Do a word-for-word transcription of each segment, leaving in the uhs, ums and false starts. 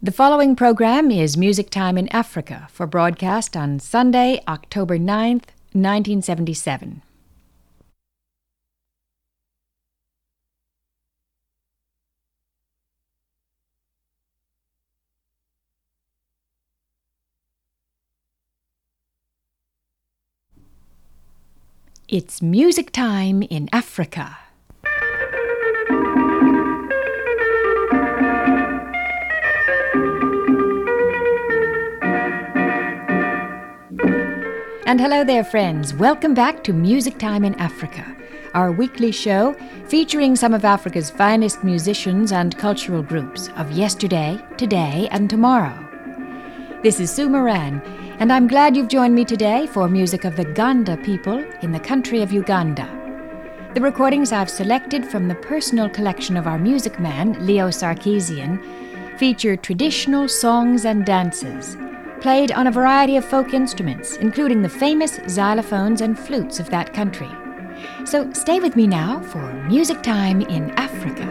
The following program is Music Time in Africa for broadcast on Sunday, October ninth, nineteen seventy-seven. It's Music Time in Africa. And hello there, friends. Welcome back to Music Time in Africa, our weekly show featuring some of Africa's finest musicians and cultural groups of yesterday, today, and tomorrow. This is Sue Moran, and I'm glad you've joined me today for music of the Ganda people in the country of Uganda. The recordings I've selected from the personal collection of our music man, Leo Sarkeesian, feature traditional songs and dances, played on a variety of folk instruments, including the famous xylophones and flutes of that country. So stay with me now for Music Time in Africa.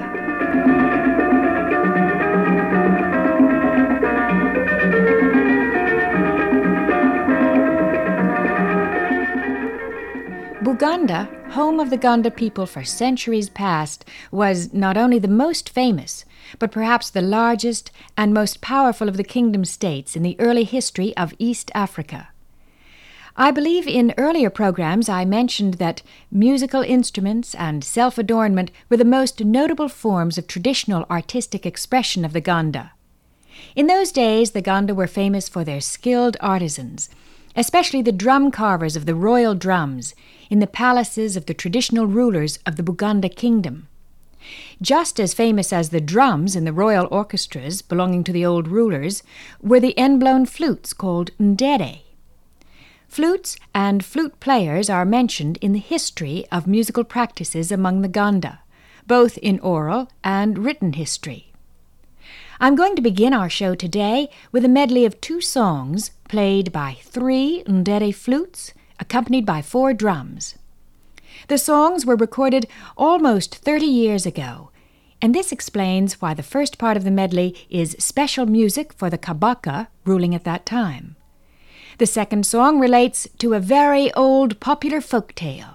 Buganda, home of the Ganda people for centuries past, was not only the most famous, but perhaps the largest and most powerful of the kingdom states in the early history of East Africa. I believe in earlier programs I mentioned that musical instruments and self-adornment were the most notable forms of traditional artistic expression of the Ganda. In those days, the Ganda were famous for their skilled artisans, especially the drum carvers of the royal drums in the palaces of the traditional rulers of the Buganda kingdom. Just as famous as the drums in the royal orchestras belonging to the old rulers were the end-blown flutes called ndere. Flutes and flute players are mentioned in the history of musical practices among the Ganda, both in oral and written history. I'm going to begin our show today with a medley of two songs played by three ndere flutes, accompanied by four drums. The songs were recorded almost thirty years ago, and this explains why the first part of the medley is special music for the Kabaka ruling at that time. The second song relates to a very old popular folk tale.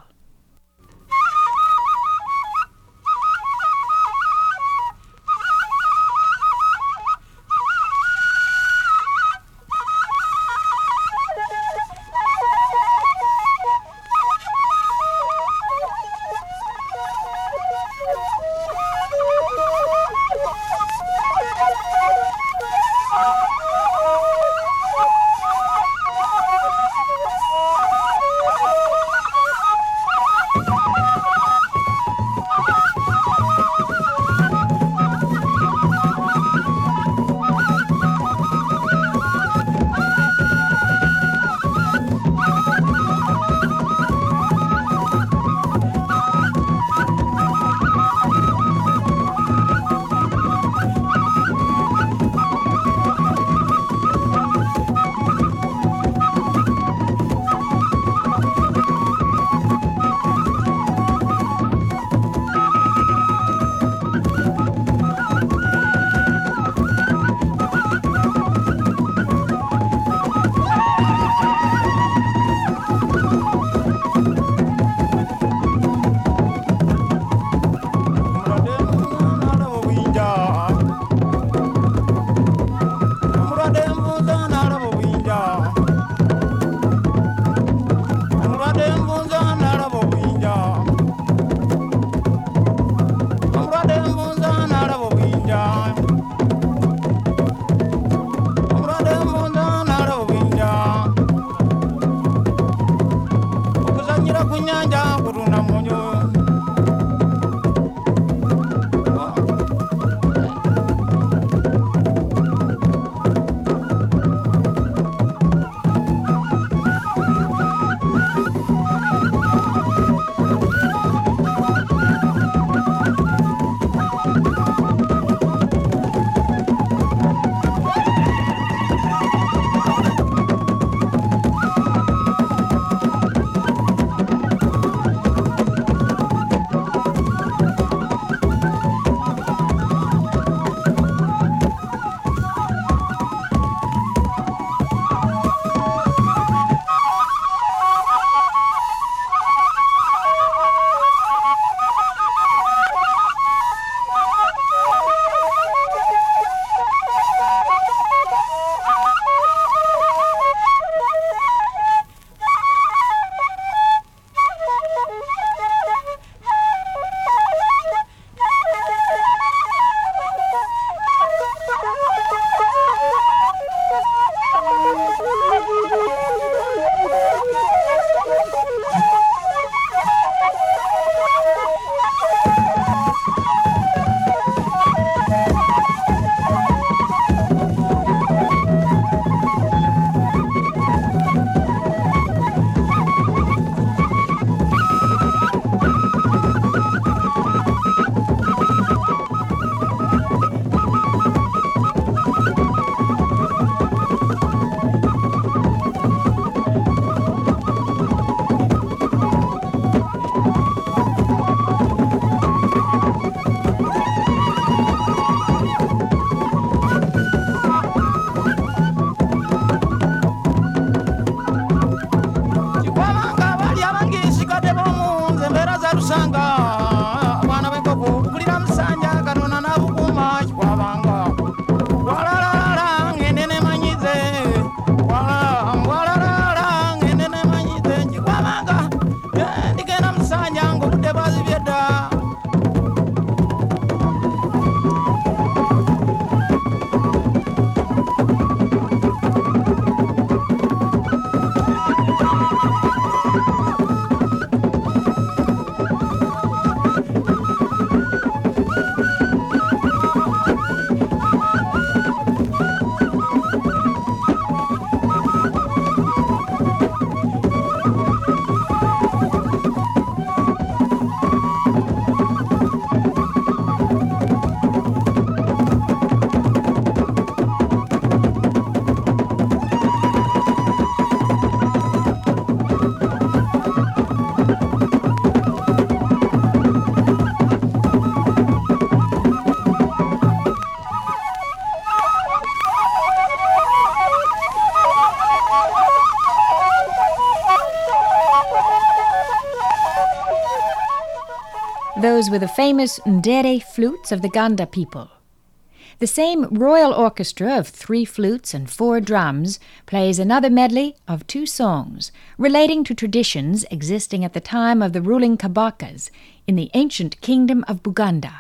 those were the famous Ndere flutes of the Ganda people. The same royal orchestra of three flutes and four drums plays another medley of two songs relating to traditions existing at the time of the ruling Kabakas in the ancient kingdom of Buganda.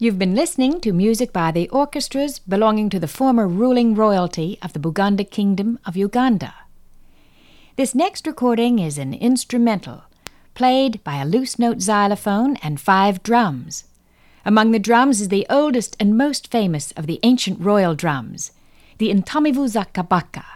You've been listening to music by the orchestras belonging to the former ruling royalty of the Buganda Kingdom of Uganda. This next recording is an instrumental, played by a loose-note xylophone and five drums. Among the drums is the oldest and most famous of the ancient royal drums, the Ntomivuza Kabaka.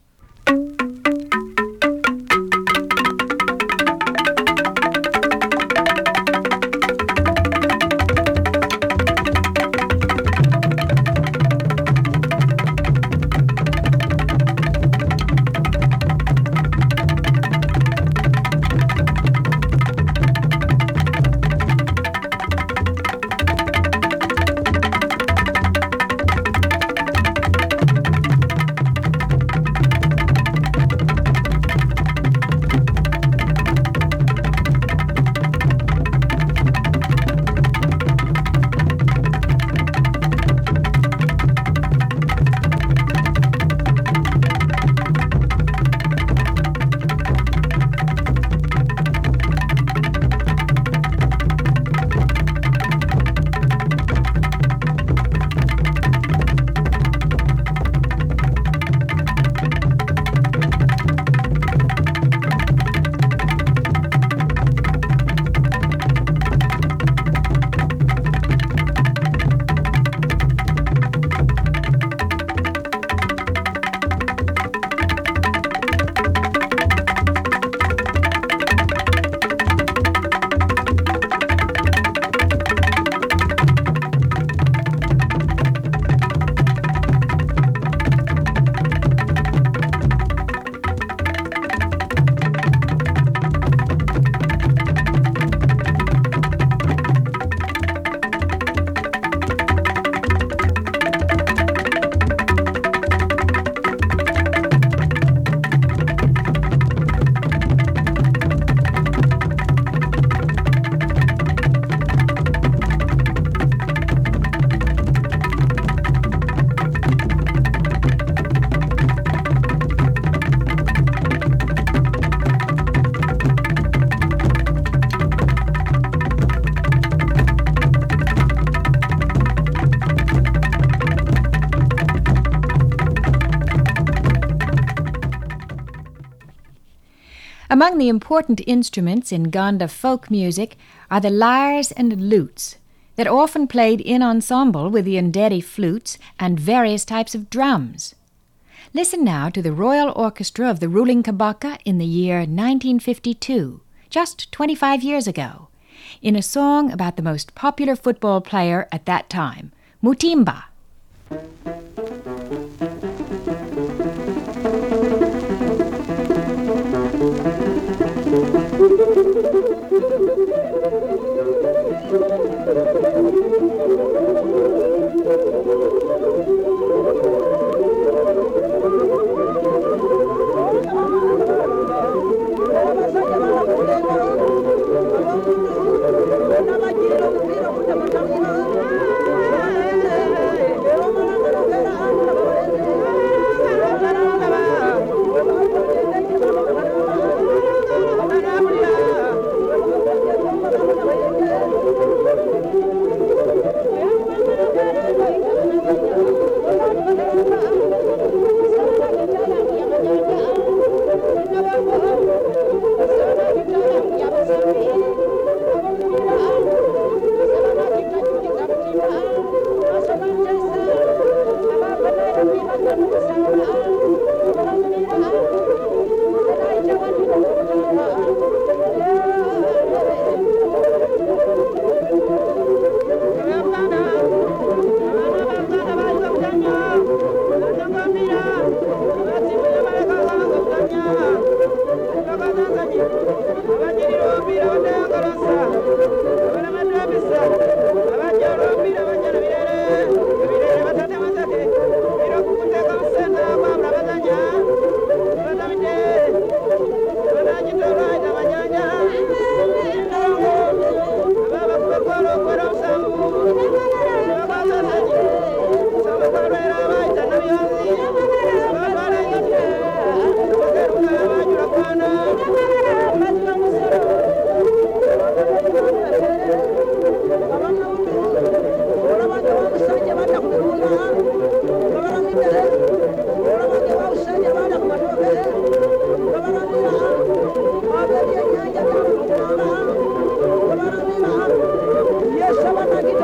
Among the important instruments in Ganda folk music are the lyres and lutes that are often played in ensemble with the nderi flutes and various types of drums. Listen now to the Royal Orchestra of the ruling Kabaka in the year nineteen fifty-two, just twenty-five years ago, in a song about the most popular football player at that time, Mutimba.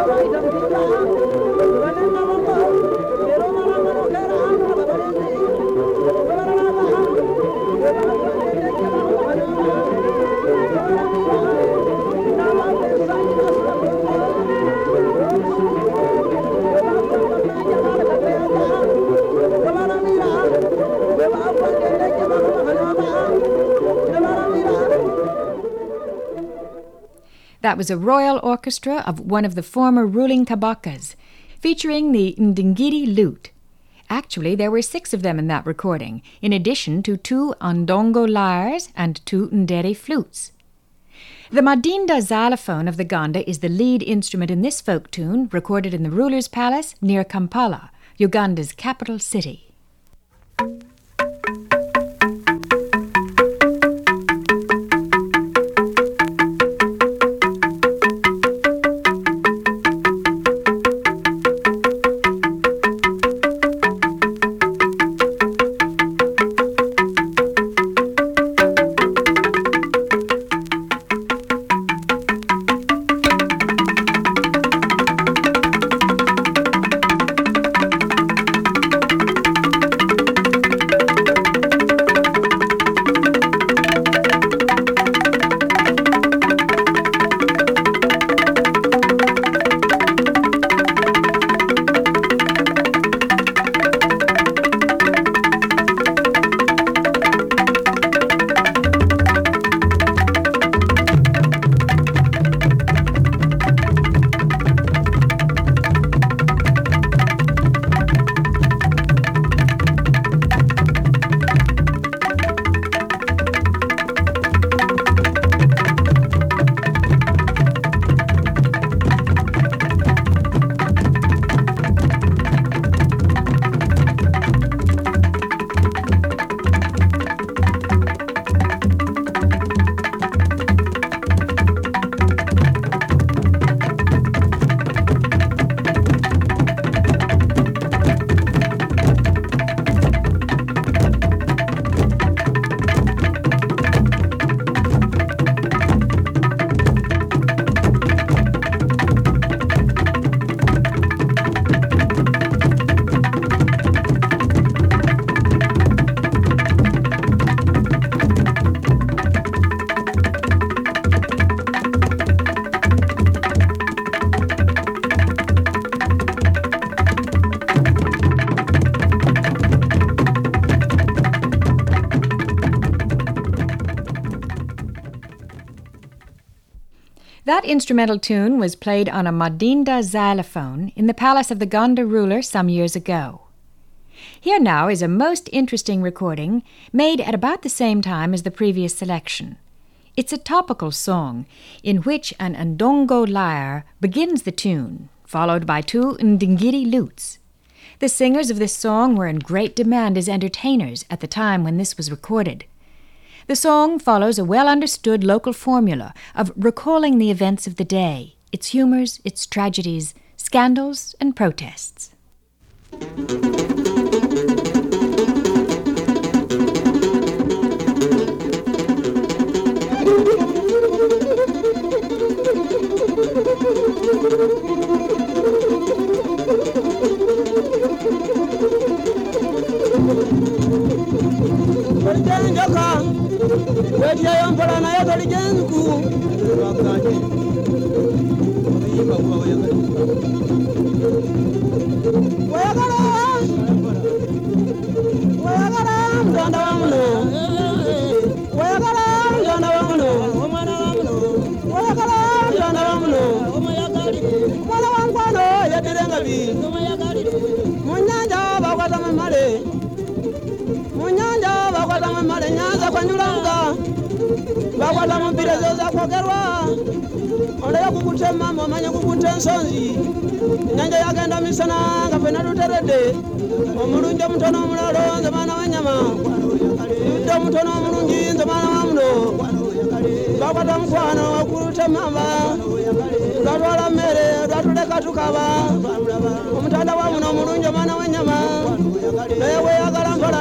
That was a royal orchestra of one of the former ruling tabakas, featuring the Ndingiri lute. Actually, there were six of them in that recording, in addition to two Ndongo lyres and two Ndere flutes. The Madinda xylophone of the Ganda is the lead instrument in this folk tune, recorded in the ruler's palace near Kampala, Uganda's capital city. That instrumental tune was played on a Madinda xylophone in the palace of the Ganda ruler some years ago. Here now is a most interesting recording made at about the same time as the previous selection. It's a topical song in which an Ndongo lyre begins the tune, followed by two Ndingiri lutes. The singers of this song were in great demand as entertainers at the time when this was recorded. The song follows a well-understood local formula of recalling the events of the day, its humors, its tragedies, scandals, and protests. Munyanja bakwata mamale Munyanja bakwata mamale nyanza kwanyulanga bakwata mumpirezo za kwogerwa Ole yakukutema momanya kukute nsonzi Nyanja yagenda misana ngapena tuterede Omulungi omutono omulalo nze mwana w'ennyama Yudde omutono omulungi nze mwana wa muno bakwata mukwano wakutema Lwatwala mmere lwatuleka tukaba Omutanda wa muno omulungi omwana w'ennyama Naye weeyagala mpola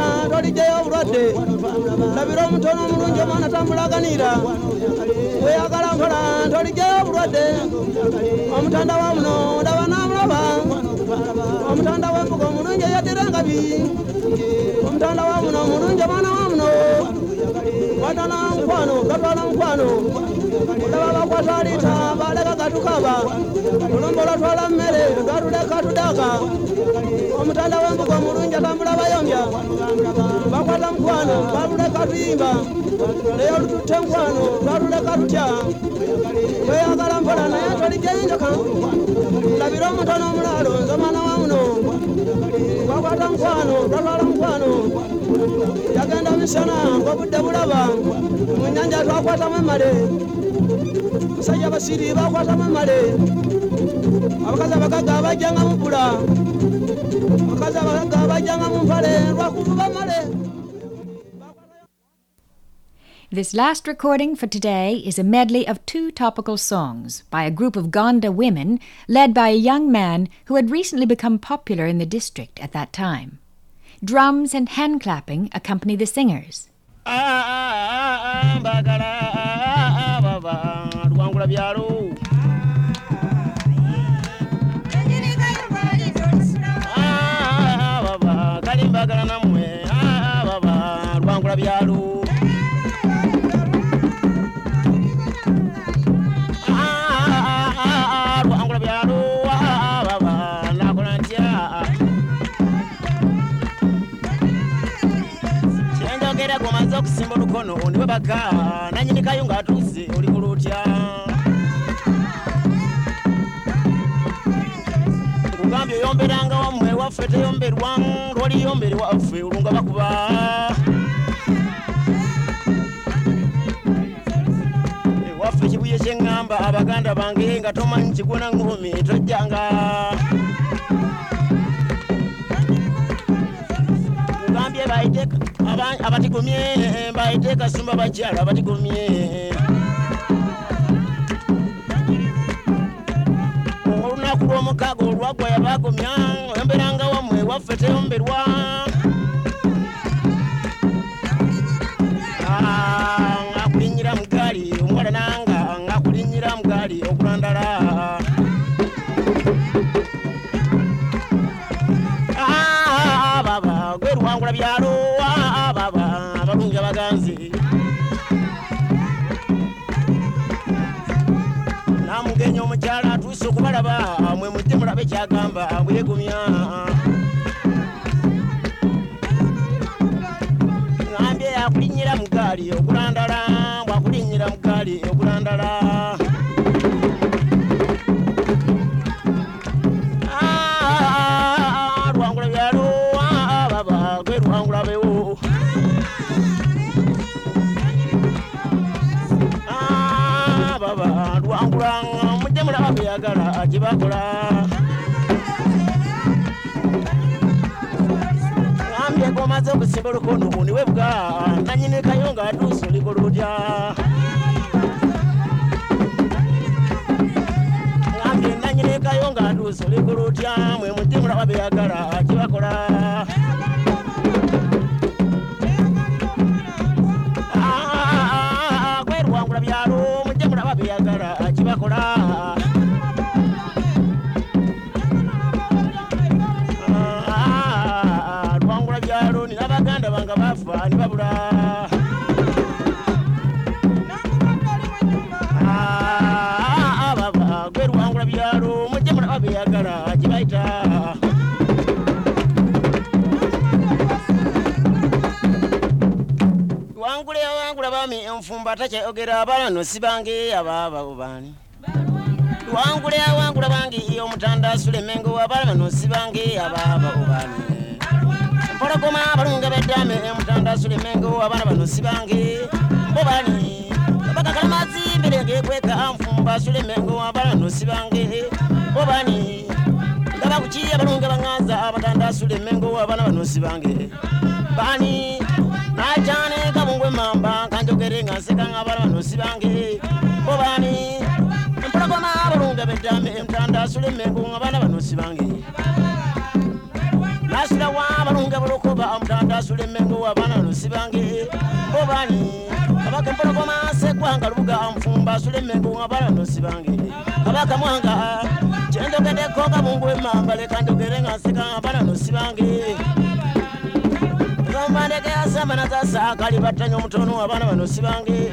tolijeyo bulwadde labira omutono omulungi omwana tambulaganira weyagala mpola tolijeyo bulwadde omutanda wa muno ndaba namulaba omutanda w'embuga omulungi eyadira engabi omutanda wa muno omulungi omwana wa muno watana mukwano gatwala mukwano olaba bakwata liita baleka gatukaba olumba olwatwala mmere lwatuleka tudaka omutanda w'embuga omulungi atambula bayombya bakwata mukwano batuleka tuyimba naye olututte mukwano twatuleka tutya weyagala mpola naye tolijeyinjoka labira omutono omulaalo nze omwana wa muno bakwata mukwano twatwala mukwano yagenda misana ng'obudde bulaba mu nnyanja twakwatamu emmale musajja basiri bakwatamu emmale abakazi abagagga abajjanga mu bbula abakazi abagagga abajjanga mu mpale lwakuvuba mmale. This last recording for today is a medley of two topical songs by a group of Gonda women led by a young man who had recently become popular in the district at that time. Drums and hand clapping accompany the singers. Okusimba olukono niwe baka nanyini kayo ng'atuuse oli ku lutya nkugambye oyomberanga wammwe waffe teyomberwa lwoliyombere waffe olunga bakuba waffe ekibuye kyeŋŋamba abaganda bange nga tomanyi kigona ngumi tojjanga nkugambye bayiteka abatigumye bayiteeka sumba bakyala abatigumye olunaku lw'omukaaga olwaggwa yabagumya oyomberanga wammwe waffe teyomberwa ngakulinnyira mugaali omuwala nanga ngakulinnyira mugaali okulandala baba gwe luwangula byalo abalungi abaganzi namugenyi omukyala atuuse okubalaba mwe mujje mulabe kyagamba bwegumya ngambye yakulinnyira mugaali okulandala bwakulinnyira mugaali okulandala luwangula byalo baba gwe luwangula bewo luwangula mujje mulaba byagala gyebakola ngambye gomaze okusimba olukono niwe bwa nanyini kayo nga atuuse oliko lutya ngambye nanyini kayo nga atuuse oliko lutya mwe mujje mulaba byagala gyebakola gwe luwangula byalo mujje mulaba byagala kibakola luwangula byalo nina baganda banga bafa nibabula baba gwe luwangula byalo mujje mulaba byagala kibaita wangule wangula bami enfumba takyayogera abalano sibange ababa obani wangule wangula bangi iyo omutanda sulemengo abalano sibange ababa obani mpologoma abalunga beddame omutanda sulemengo abana bano sibange obani bakakala mazi mbirenge kweka enfumba sulemengo abalano sibange obani ndaba kuki abalunga banganza abatanda sulemengo abana bano sibange bani najane kabungwe mamba kanjogere nganseka ng'abala bano sibange obani empologoma abalunga beddame emutanda sulemengo ng'abana bano sibange nasula wa abalunga bulunge bulukuba mtanda sule mengo wabana nosibange obani abaka mpologoma sekwanga lubuga mfumba sule mengo wabana nosibange abaka mwanga chendo kede koka mungu emamba lekando gerenga seka wabana nosibange Kamane ke asama na tasa kali batanyo mutono wabana banosibange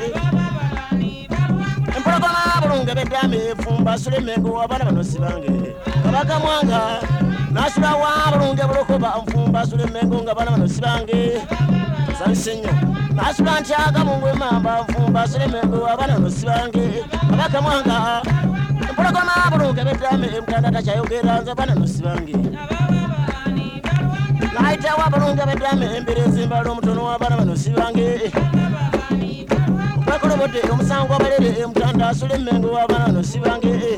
Mpologoma bulunge bedame fumba sule mengo wabana banosibange abaka mwanga Nasula wa bulunge bulukuba mfumba sule mengo ngabana banosibange Sansenyo Nasula ntiaga mungu emamba mfumba sule mengo abana banosibange abaka mwanga Mpologoma bulunge bedame mtanda tachayogera nzabana nosibange Naita wa bulunge bedame emberezi mbalo mutono wabana banosibange Bakolo bote omusango balere mtanda sule mengo wabana banosibange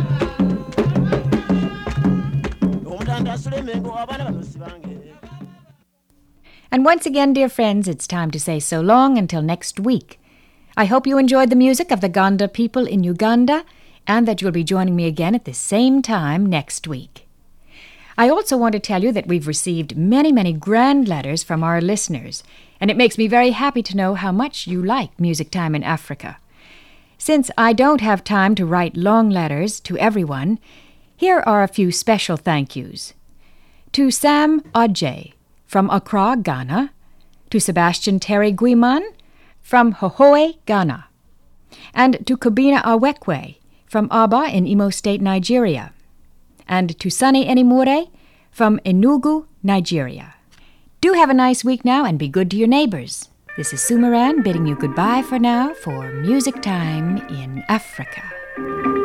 And once again, dear friends, it's time to say so long until next week. I hope you enjoyed the music of the Ganda people in Uganda and that you'll be joining me again at the same time next week. I also want to tell you that we've received many, many grand letters from our listeners, and it makes me very happy to know how much you like Music Time in Africa. Since I don't have time to write long letters to everyone, here are a few special thank yous. To Sam Odje from Accra, Ghana. To Sebastian Terry Guiman from Hohoe, Ghana. And to Kobina Awekwe from Aba in Imo State, Nigeria. And to Sunny Enimure from Enugu, Nigeria. Do have a nice week now and be good to your neighbors. This is Sumaran bidding you goodbye for now for Music Time in Africa.